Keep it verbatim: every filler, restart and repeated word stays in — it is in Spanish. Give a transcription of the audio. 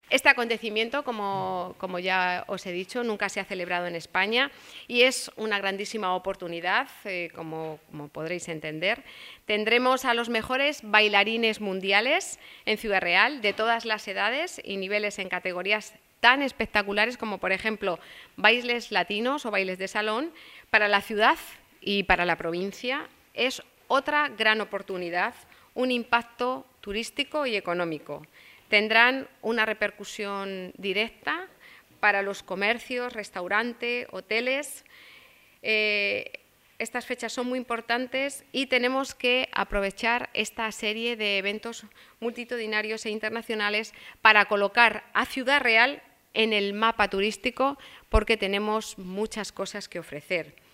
Este acontecimiento, como, como ya os he dicho, nunca se ha celebrado en España y es una grandísima oportunidad, eh, como, como podréis entender. Tendremos a los mejores bailarines mundiales en Ciudad Real, de todas las edades y niveles en categorías tan espectaculares como, por ejemplo, bailes latinos o bailes de salón. Para la ciudad y para la provincia es otra gran oportunidad, un impacto turístico y económico. Tendrán una repercusión directa para los comercios, restaurantes, hoteles. Eh, estas fechas son muy importantes y tenemos que aprovechar esta serie de eventos multitudinarios e internacionales para colocar a Ciudad Real en el mapa turístico, porque tenemos muchas cosas que ofrecer.